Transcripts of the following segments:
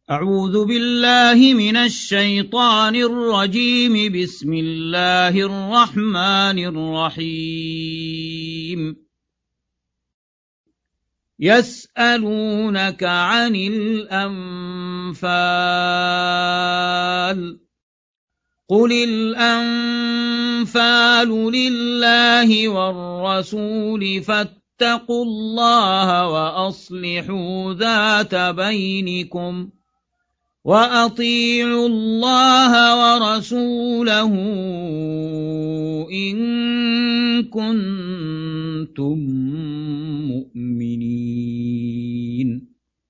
أعوذ بالله من الشيطان الرجيم. بسم الله الرحمن الرحيم. يسألونك عن الأنفال قل الأنفال لله والرسول فاتقوا الله وأصلحوا ذات بينكم وأطيعوا الله ورسوله إن كنتم مؤمنين.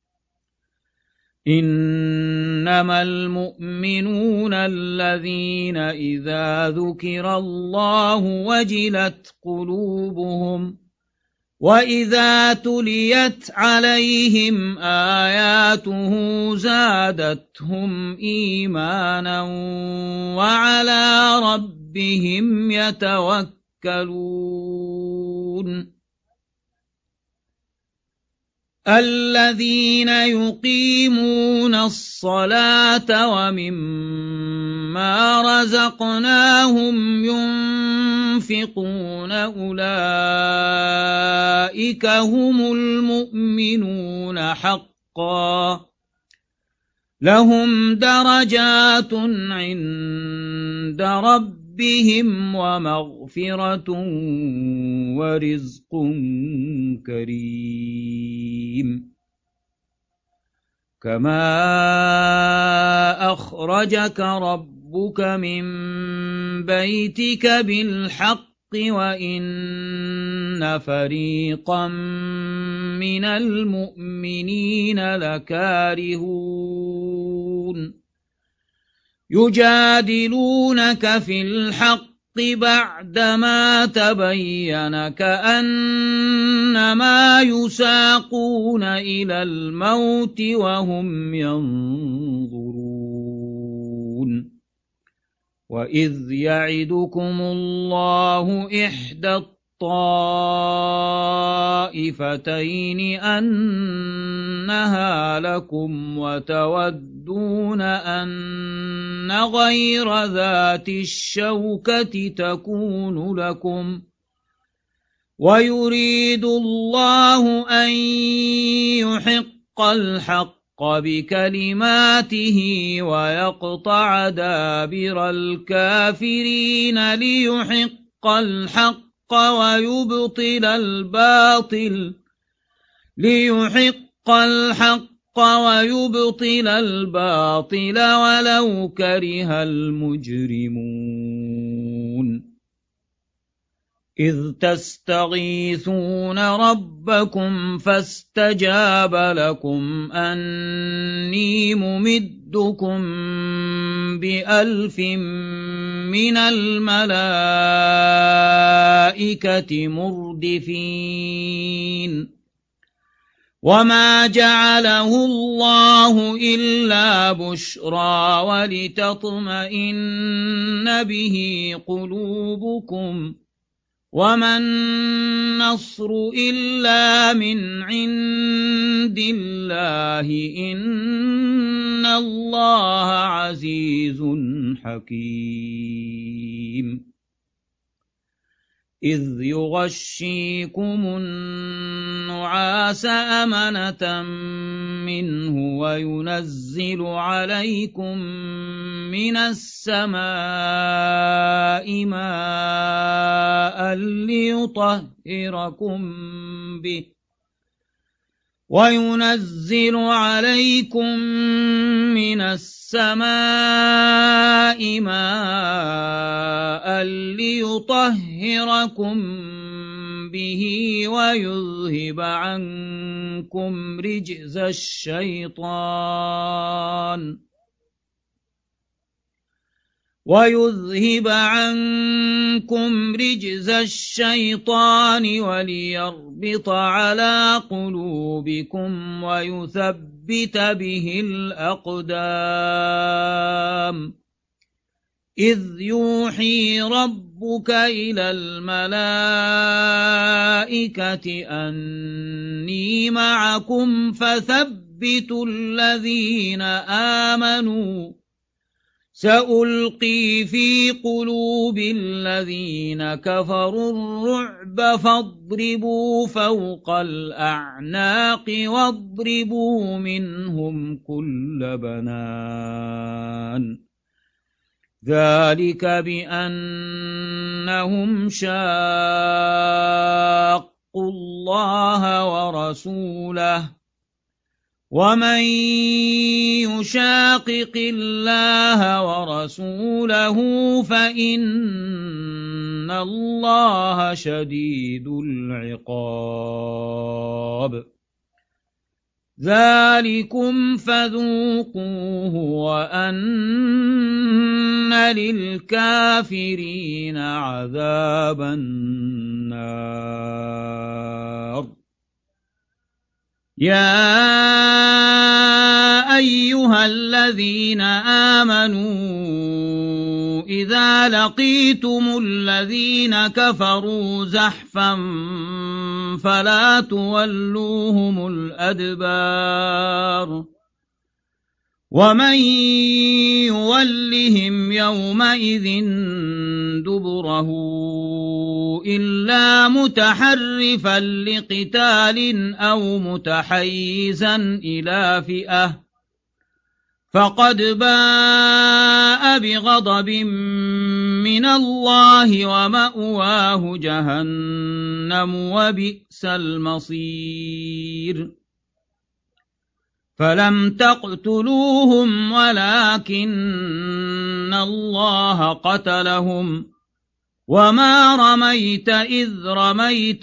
إنما المؤمنون الذين إذا ذكر الله وجلت قلوبهم وإذا تليت عليهم آياته زادتهم إيمانا وعلى ربهم يتوكلون. الذين يقيمون الصلاة ومما رزقناهم ينفقون أولئك هم المؤمنون حقا لهم درجات عند ربهم ومغفرة ورزق كريم. كما أخرجك ربك من بيتك بالحق وإن فريقا من المؤمنين لكارهون يجادلونك في الحق بعدما تبين كأنما يساقون إلى الموت وهم ينظرون. وإذ يعدكم الله إحدى الطائفتين أنها لكم وتودون أن غير ذات الشوكة تكون لكم ويريد الله أن يحق الحق بكلماته ويقطع دابر الكافرين ليحق الحق ويبطل الباطل ولو كره المجرمون. إذ تستغيثون ربكم فاستجاب لكم أني ممدكم ب1000 من الملائكة مردفين. وما جعله الله إلا بشرى ولتطمئن به قلوبكم وما النصر إلا من عند الله إن الله عزيز حكيم. إذ يغشيكم النعاس أمنة منه وينزل عليكم من السماء ماء ليطهركم به ويذهب عنكم رجز الشيطان وليربط على قلوبكم ويثبت به الأقدام. إذ يوحي ربك إلى الملائكة أني معكم فثبتوا يثبت الذين آمنوا سألقي في قلوب الذين كفروا الرعب فاضربوا فوق الأعناق واضربوا منهم كل بنان ذلك بأنهم شاقوا الله ورسوله ومن يشاقق الله ورسوله فإن الله شديد العقاب ذلكم فذوقوه وأن للكافرين عذاب النار يا أيها الذين آمنوا إذا لقيتم الذين كفروا زحفا فلا تولوهم الأدبار ومن يولهم يومئذ دبره إلا متحرفا لقتال أو متحيزا إلى فئة فقد باء بغضب من الله ومأواه جهنم وبئس المصير فلم تقتلوهم ولكن الله قتلهم وما رميت إذ رميت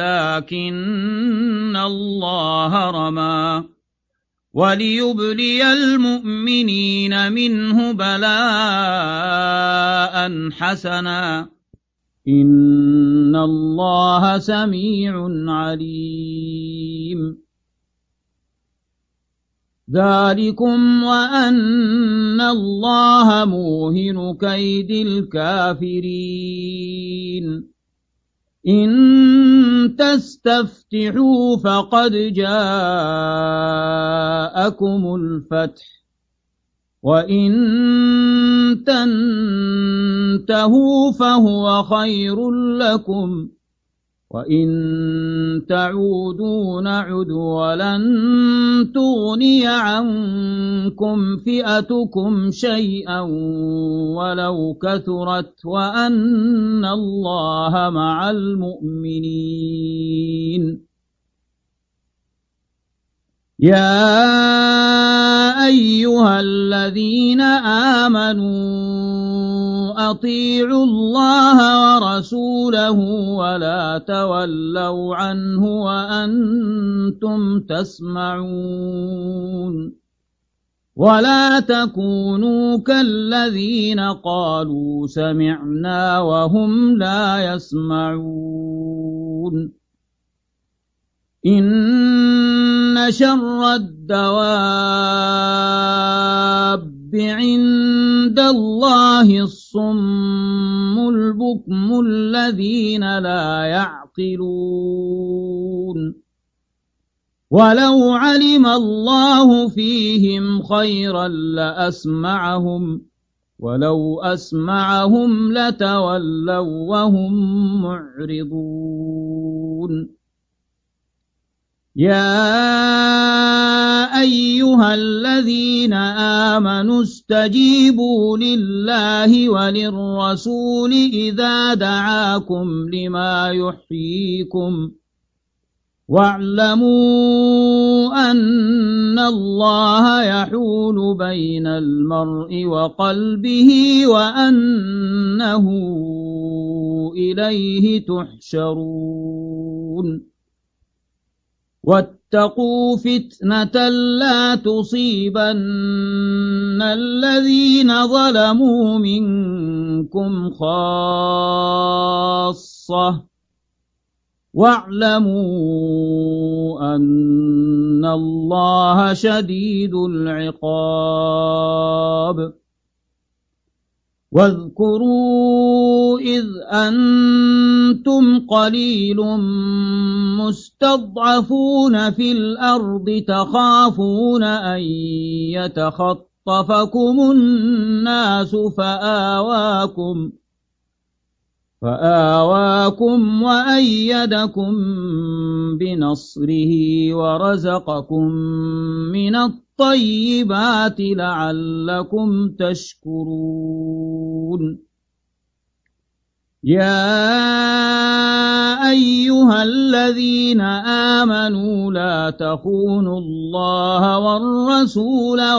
ولكن الله رمى وليبلي المؤمنين منه بلاء حسنا إن الله سميع عليم ذلكم وأن الله موهن كيد الكافرين إن تستفتحوا فقد جاءكم الفتح وإن تنتهوا فهو خير لكم وإن تعودوا نعد ولن تغني عنكم فئتكم شيئا ولو كثرت وأن الله مع المؤمنين يا أيها الذين آمنوا أطيعوا الله ورسوله ولا تولوا عنه وأنتم تسمعون ولا تكونوا كالذين قالوا سمعنا وهم لا يسمعون إن شر الدواب عند الله الصم البكم الذين لا يعقلون ولو علم الله فيهم خيرا لأسمعهم ولو أسمعهم لتولوا وهم معرضون يا أيها الذين آمنوا استجيبوا لله وللرسول إذا دعاكم لما يحييكم واعلموا أن الله يحول بين المرء وقلبه وأنه إليه تحشرون واتقوا فتنة لا تصيبن الذين ظلموا منكم خاصة واعلموا أن الله شديد العقاب واذكروا إذ أنتم قليل مستضعفون في الأرض تخافون أن يتخطفكم الناس فآواكم وأيدكم بنصره ورزقكم من الطيبات لعلكم تشكرون يا أيها الذين آمنوا لا تخونوا الله والرسول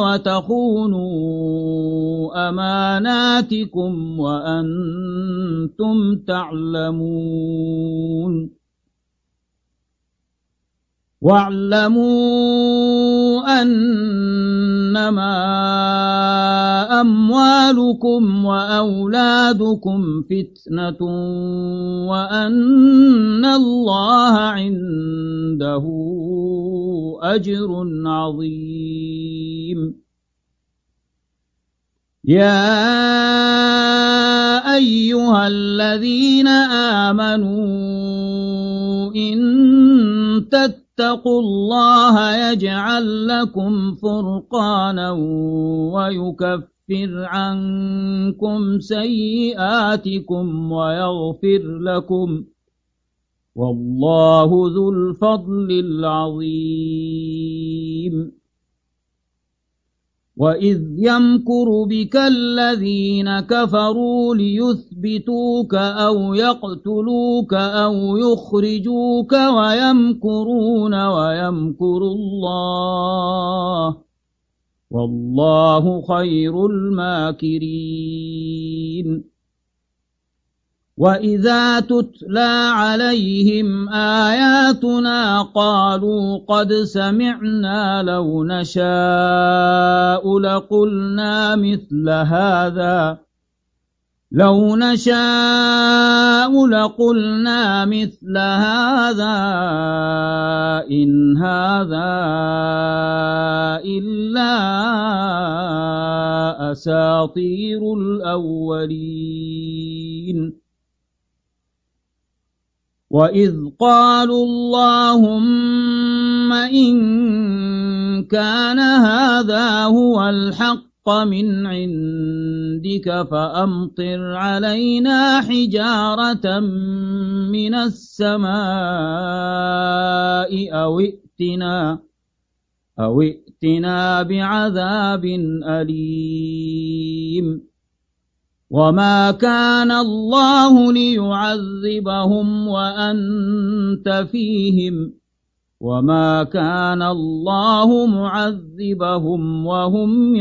وتخونوا أماناتكم وأنتم تعلمون واعلموا أنما أموالكم وأولادكم فتنة وأن الله عنده أجر عظيم يا أيها الذين آمنوا إن اتقوا الله يجعل لكم فرقانا ويكفر عنكم سيئاتكم ويغفر لكم والله ذو الفضل العظيم وإذ يمكر بك الذين كفروا ليثبتوك أو يقتلوك أو يخرجوك ويمكرون ويمكر الله والله خير الماكرين وإذا تتلى عليهم آياتنا قالوا قد سمعنا لو نشاء لقلنا مثل هذا إن هذا إلا أساطير الأولين وإذ قالوا اللهم إن كان هذا هو الحق من عندك فأمطر علينا حجارة من السماء أو ائتنا بعذاب أليم وما كان الله ليعذبهم وأنت فيهم وما كان الله معذبهم وهم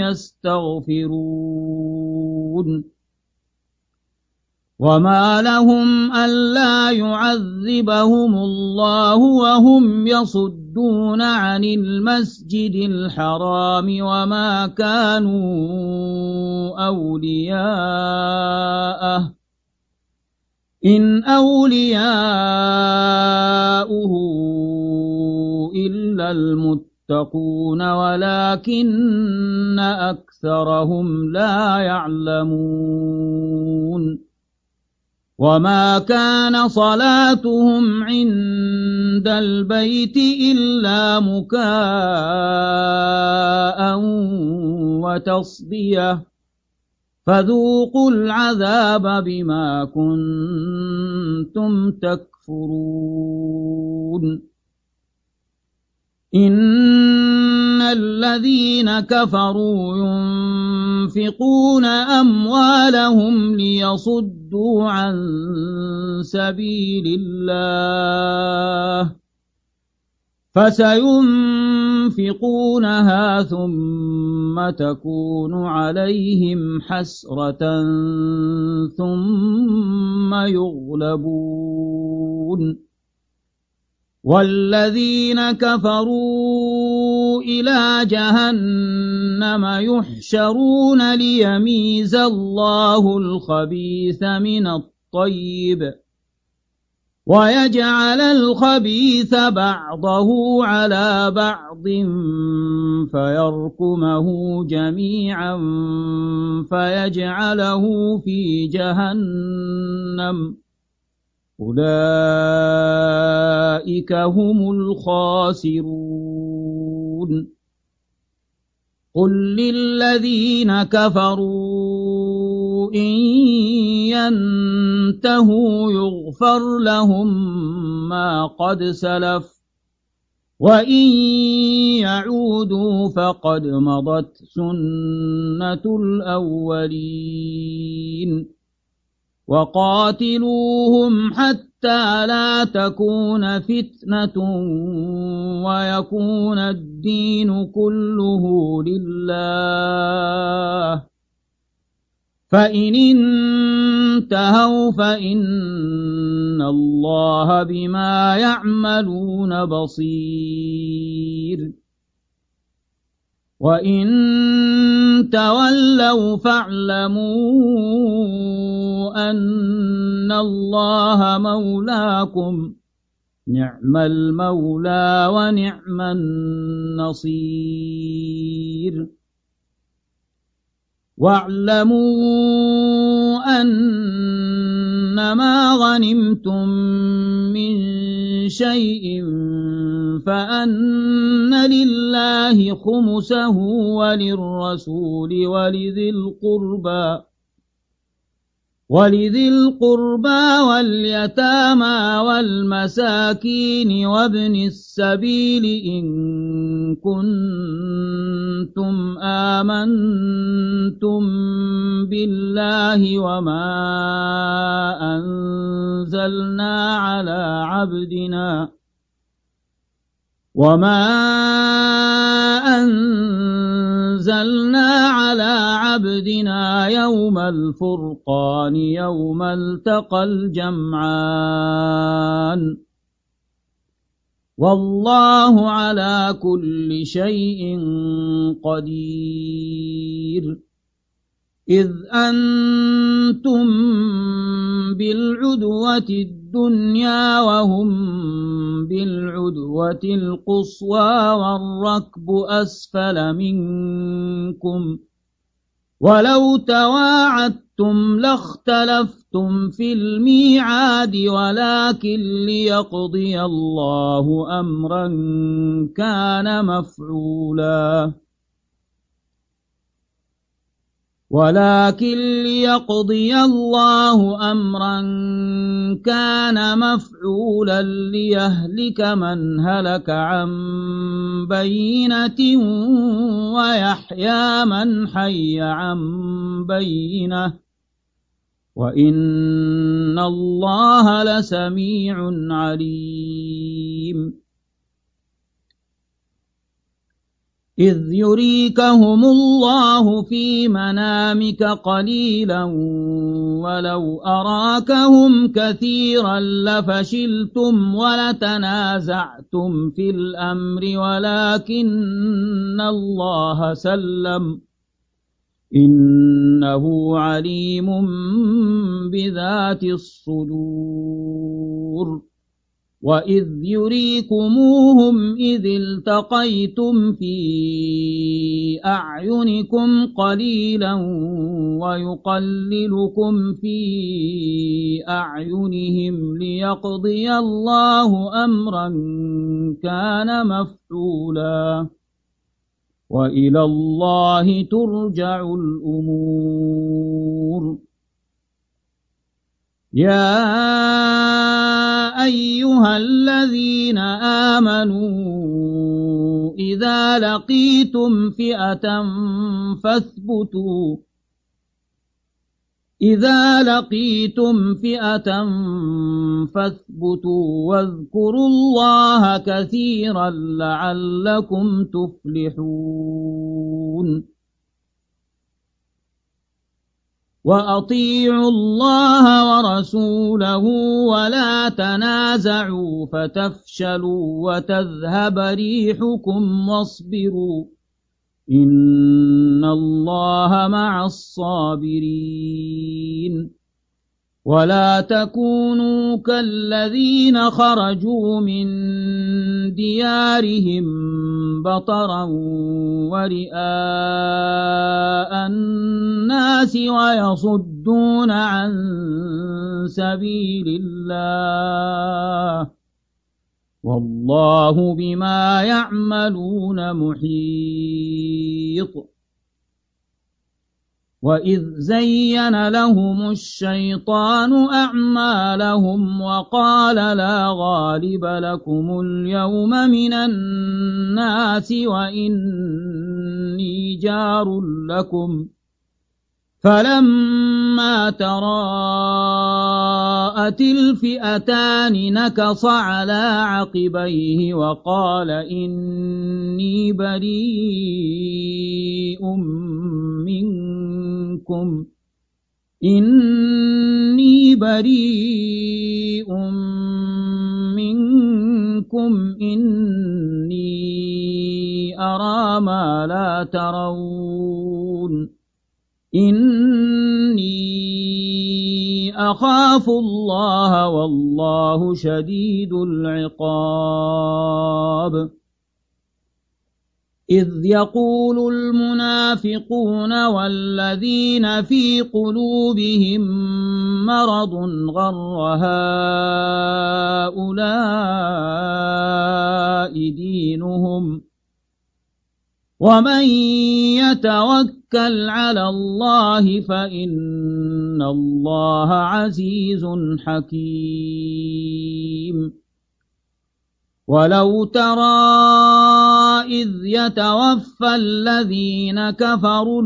يستغفرون وما لهم ألا يعذبهم الله وهم يصدون عن المسجد الحرام وما كانوا أولياءه إن أولياؤه إلا المتقون ولكن أكثرهم لا يعلمون وما كان صلاتهم عند البيت إلا مكاء وتصدية فذوقوا العذاب بما كنتم تكفرون إن الذين كفروا ينفقون أموالهم ليصدوا عن سبيل الله فسينفقونها ثم تكون عليهم حسرة ثم يغلبون والذين كفروا إلى جهنم يحشرون ليميز الله الخبيث من الطيب ويجعل الخبيث بعضه على بعض فيركمه جميعا فيجعله في جهنم أولئك هم الخاسرون قل للذين كفروا إن ينتهوا يغفر لهم ما قد سلف وإن يعودوا فقد مضت سنة الأولين وقاتلوهم حتى لا تكون فتنة ويكون الدين كله لله فإن انتهوا فإن الله بما يعملون بصير وإن تولوا فاعلموا أن الله مولاكم نعم المولى ونعم النصير واعلموا أنما غنمتم من شيء فأن لله خمسه وللرسول ولذي القربى واليتامى والمساكين وابن السبيل إن كنتم آمنتم بالله وما أنزلنا على عبدنا يوم الفرقان يوم التقى الجمعان والله على كل شيء قدير إذ أنتم بالعدوة الدنيا وهم بالعدوة القصوى والركب أسفل منكم ولو تواعدتم لاختلفتم في الميعاد ولكن ليقضي الله أمرا كان مفعولا ليهلك من هلك عن بينة ويحيى من حي عن بينة وإن الله لسميع عليم إذ يريكهم الله في منامك قليلا ولو أراكهم كثيرا لفشلتم ولتنازعتم في الأمر ولكن الله سلم إنه عليم بذات الصدور وإذ يريكموهم إذ التقيتم في أعينكم قليلا ويقللكم في أعينهم ليقضي الله أمرا كان مفعولا وإلى الله ترجع الأمور يا أيها الذين آمنوا إذا لقيتم فئة فاثبتوا واذكروا الله كثيرا لعلكم تفلحون وأطيعوا الله ورسوله ولا تنازعوا فتفشلوا وتذهب ريحكم واصبروا إن الله مع الصابرين ولا تكونوا كالذين خرجوا من ديارهم بطرا ورئاء الناس ويصدون عن سبيل الله والله بما يعملون محيط وإذ زين لهم الشيطان أعمالهم وقال لا غالب لكم اليوم من الناس وإني جار لكم فلما تراءت الفئتان نكص على عقبيه وقال إني بريء منكم إني أرى ما لا ترون إني أخاف الله والله شديد العقاب إذ يقول المنافقون والذين في قلوبهم مرض غر هؤلاء دينهم ومن يتوكل على الله فإن الله عزيز حكيم ولو ترى إذ يتوفى الذين كفروا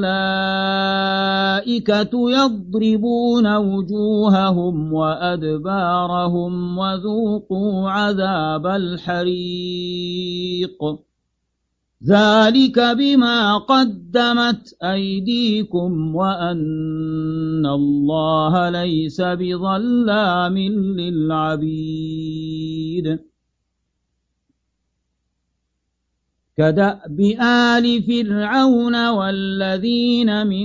الملائكة يضربون وجوههم وأدبارهم وذوقوا عذاب الحريق ذلك بما قدمت أيديكم وأن الله ليس بظلام للعبيد كدأب آل فرعون والذين من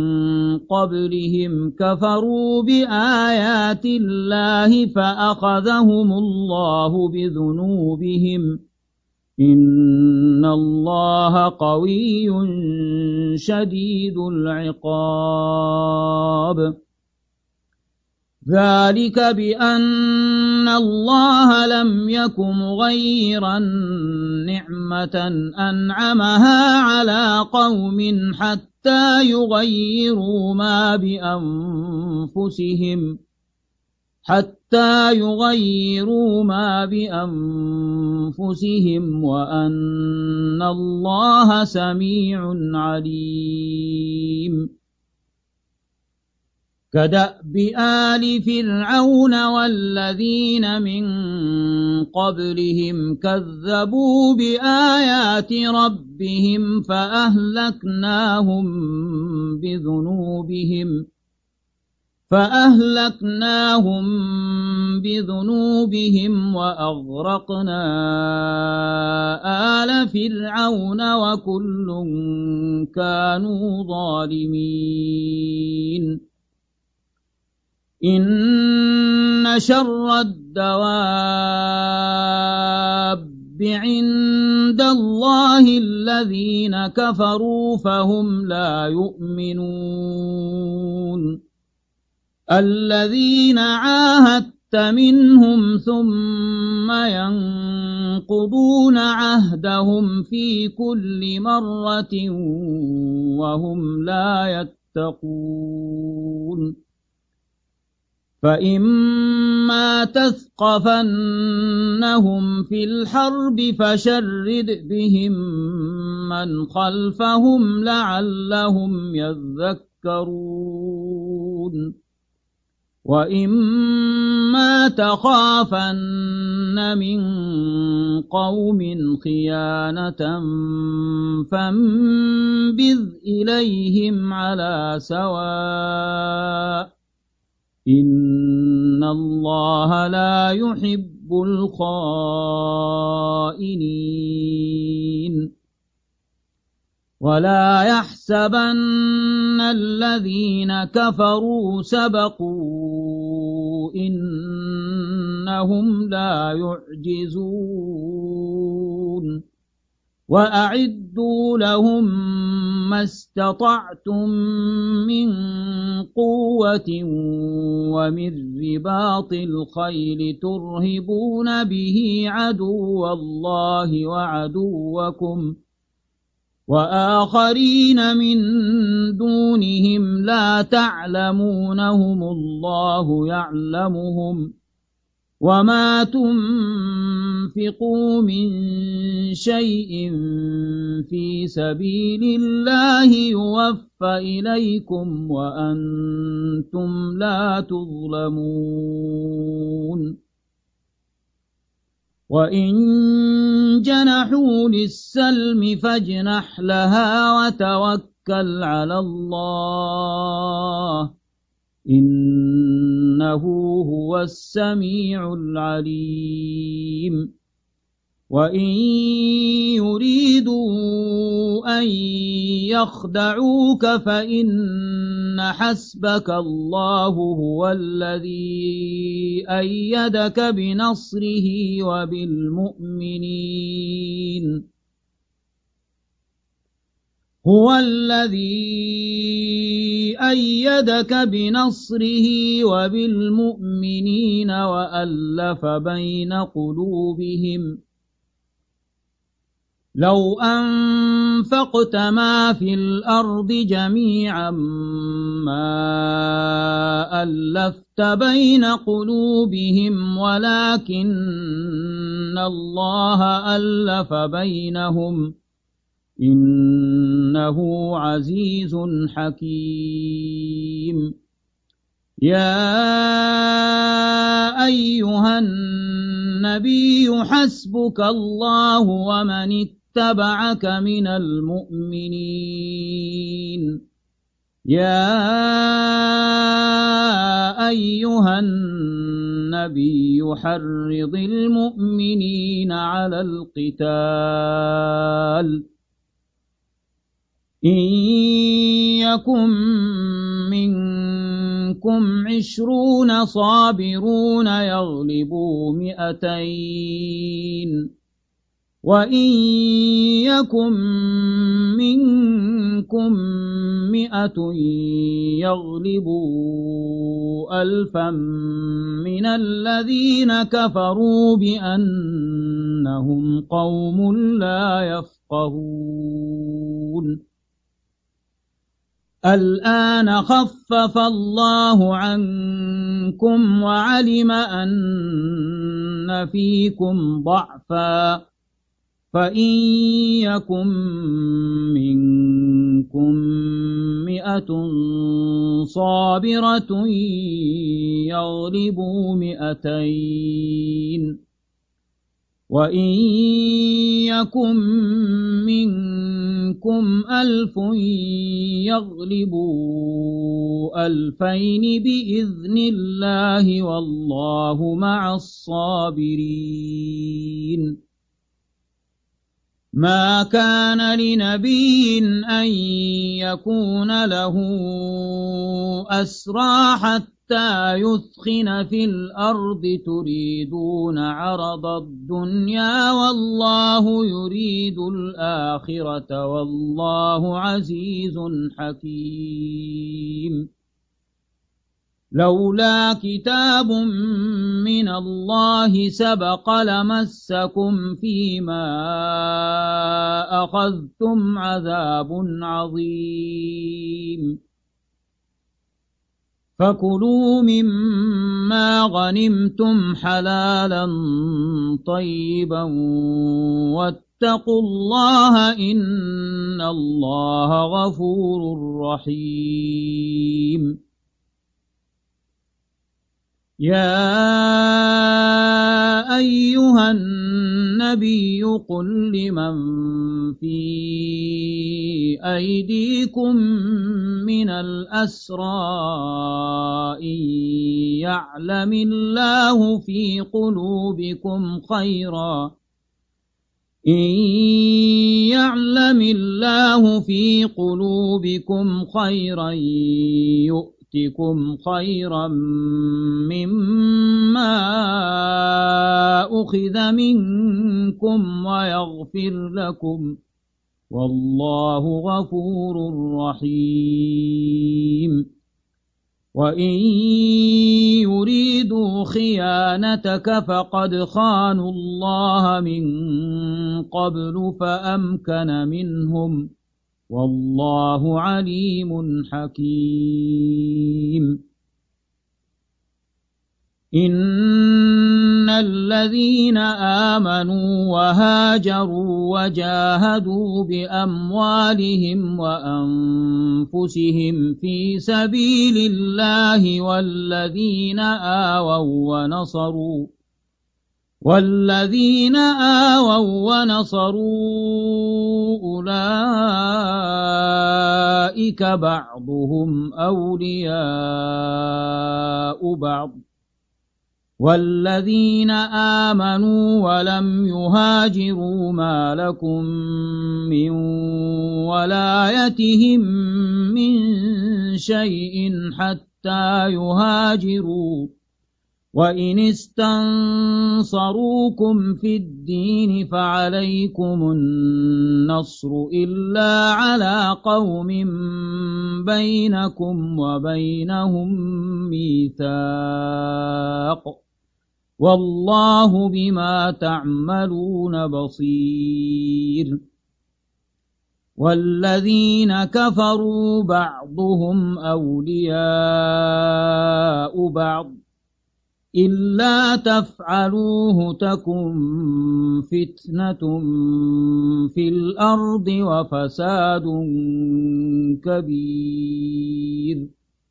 قبلهم كفروا بآيات الله فأخذهم الله بذنوبهم إن الله قوي شديد العقاب ذلك بأن الله لم يك مغيرا نعمة أنعمها على قوم حتى يغيروا ما بأنفسهم وأن الله سميع عليم كدأب آل فرعون والذين من قبلهم كذبوا بآيات ربهم فأهلكناهم بذنوبهم وأغرقنا آل فرعون وكل كانوا ظالمين إن شر الدواب عند الله الذين كفروا فهم لا يؤمنون الذين عاهدت منهم ثم ينقضون عهدهم في كل مرة وهم لا يتقون فإما تثقفنهم في الحرب فشرد بهم من خلفهم لعلهم يذكرون وإما تخافن من قوم خيانة فانبذ إليهم على سواء إن الله لا يحب الخائنين ولا يحسبن الذين كفروا سبقوا إنهم لا يعجزون وأعدوا لهم ما استطعتم من قوة ومن رباط الخيل ترهبون به عدو الله وعدوكم وآخرين من دونهم لا تعلمونهم الله يعلمهم وما تنفقوا من شيء في سبيل الله يوفى إليكم وأنتم لا تظلمون وإن جنحوا للسلم فاجنح لها وتوكل على الله إنه هو السميع العليم وإن يريدوا أن يخدعوك فإن حسبك الله هو الذي أيدك بنصره وبالمؤمنين هو الذي أيدك بنصره وبالمؤمنين وألف بين قلوبهم لو أنفقت ما في الأرض جميعا ما ألفت بين قلوبهم ولكن الله ألف بينهم إنه عزيز حكيم يا أيها النبي حسبك الله ومن اتبعك من المؤمنين يا أيها النبي حرض المؤمنين على القتال إن يكن منكم 20 صابرون يغلبوا 200 وإن يكن منكم 100 يغلبوا 1000 من الذين كفروا بأنهم قوم لا يفقهون الآن خفف الله عنكم وعلم أن فيكم ضعفا فإن يكن منكم 100 صابرة يغلبوا 200 وإن يكن منكم 1000 يغلبوا 2000 بإذن الله والله مع الصابرين ما كان لنبي أن يكون له أسرى حتى يثخن في الأرض تريدون عرض الدنيا والله يريد الآخرة والله عزيز حكيم لولا كتاب من الله سبق لمسكم فيما أخذتم عذاب عظيم فكلوا مما غنمتم حلالا طيبا واتقوا الله إن الله غفور رحيم يا أيها النبي قل لمن في أيديكم من الأسرى إن يعلم الله في قلوبكم خيرا إن يعلم الله في قلوبكم خيرا يؤتكم خيرا مما أخذ منكم ويغفر لكم والله غفور رحيم وإن يريدوا خيانتك فقد خانوا الله من قبل فأمكن منهم والله عليم حكيم إن الذين آمنوا وهاجروا وجاهدوا بأموالهم وأنفسهم في سبيل الله والذين آووا ونصروا أولئك بعضهم أولياء بعض والذين آمنوا ولم يهاجروا ما لكم من ولايتهم من شيء حتى يهاجروا وإن استنصروكم في الدين فعليكم النصر إلا على قوم بينكم وبينهم ميثاق والله بما تعملون بصير والذين كفروا بعضهم أولياء بعض إلا تفعلوه تكن فتنة في الأرض وفساد كبير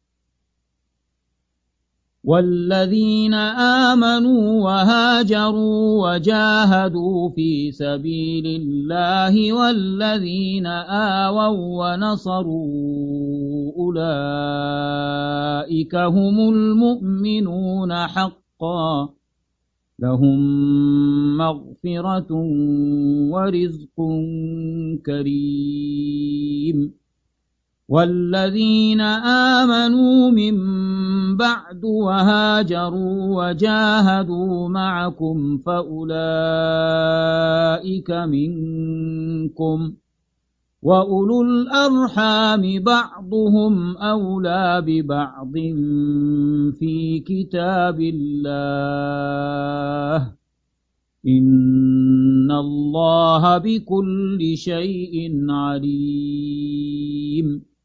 والذين آمنوا وهاجروا وجاهدوا في سبيل الله والذين آووا ونصروا أولئك هم المؤمنون حقا لهم مغفرة ورزق كريم والذين آمنوا من بعد وهاجروا وجاهدوا معكم فأولئك منكم وأولو الأرحام بعضهم أولى ببعض في كتاب الله إن الله بكل شيء عليم